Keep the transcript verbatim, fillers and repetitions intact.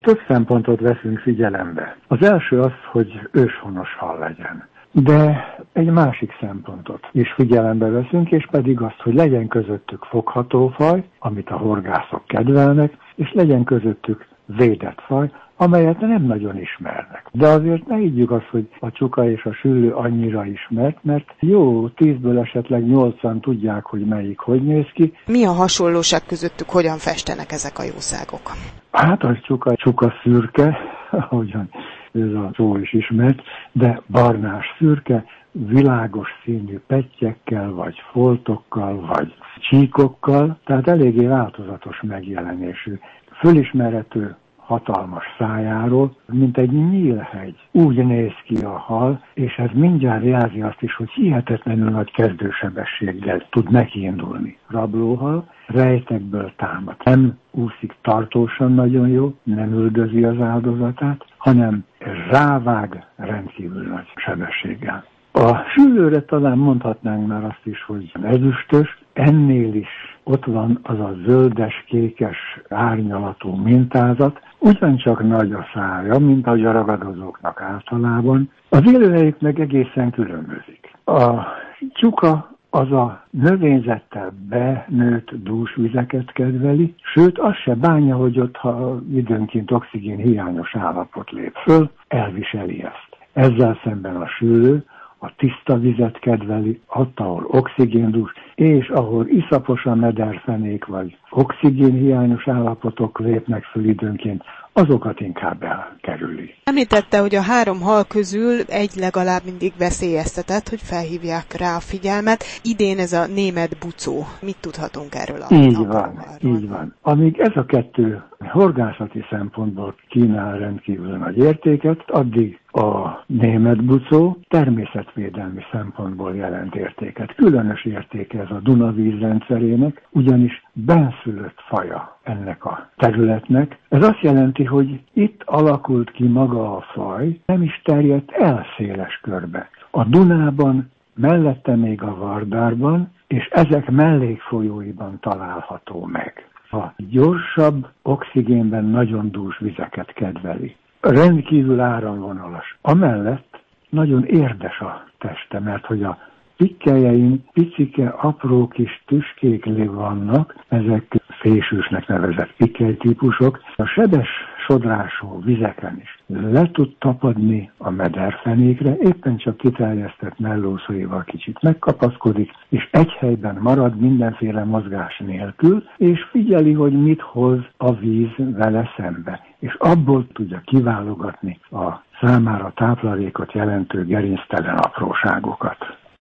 több szempontot veszünk figyelembe. Az első az, hogy őshonos hal legyen. De egy másik szempontot is figyelembe veszünk, és pedig azt, hogy legyen közöttük fogható faj, amit a horgászok kedvelnek, és legyen közöttük védett faj, amelyet nem nagyon ismernek. De azért ne higgyük azt, hogy a csuka és a süllő annyira ismert, mert jó, tízből esetleg nyolcan tudják, hogy melyik hogy néz ki. Mi a hasonlóság közöttük, hogyan festenek ezek a jószágok? Hát a csuka, csuka szürke, ahogyan ez a szó is ismert, de barnás szürke, világos színű pettyekkel, vagy foltokkal, vagy csíkokkal, tehát eléggé változatos megjelenésű. Fölismerhető hatalmas szájáról, mint egy nyílhegy. Úgy néz ki a hal, és ez mindjárt jelzi azt is, hogy hihetetlenül nagy kezdősebességgel tud nekiindulni. Rablóhal rejtekből támad. Nem úszik tartósan nagyon jó, nem üldözi az áldozatát, hanem rávág rendkívül nagy sebességgel. A süllőre talán mondhatnánk már azt is, hogy ezüstös, ennél is ott van az a zöldes-kékes árnyalatú mintázat, ugyancsak nagy a szája, mint ahogy a ragadozóknak általában. Az élőhelyük meg egészen különbözik. A csuka az a növényzettel benőtt dúsvizeket kedveli, sőt, az se bánja, hogy ott, ha időnként oxigén hiányos állapot lép föl, elviseli ezt. Ezzel szemben a süllő a tiszta vizet kedveli, ott, ahol oxigéndús, és ahol iszapos a mederfenék, vagy oxigénhiányos állapotok lépnek föl időnként, azokat inkább elkerüli. Említette, hogy a három hal közül egy legalább mindig veszélyeztetett, hogy felhívják rá a figyelmet. Idén ez a német bucó. Mit tudhatunk erről a Így van, így van. Amíg ez a kettő horgászati szempontból kínál rendkívül nagy értéket, addig a német bucó természetvédelmi szempontból jelent értéket. Különös értéke ez a Duna vízrendszerének, ugyanis benszülött faja ennek a területnek. Ez azt jelenti, hogy itt alakult ki maga a faj, nem is terjedt el széles körbe. A Dunában, mellette még a Vardárban, és ezek mellékfolyóiban található meg. A gyorsabb oxigénben nagyon dús vizeket kedveli. Rendkívül áramvonalas. Amellett nagyon érdes a teste, mert hogy a pikkelyein picike, apró kis tüskék vannak, ezek fésűsnek nevezett pikkelytípusok. A sebes sodrású vizeken is le tud tapadni a mederfenékre, éppen csak kiterjesztett mellúszóival kicsit megkapaszkodik, és egy helyben marad mindenféle mozgás nélkül, és figyeli, hogy mit hoz a víz vele szembe, és abból tudja kiválogatni a számára táplálékot jelentő gerinctelen apróságokat.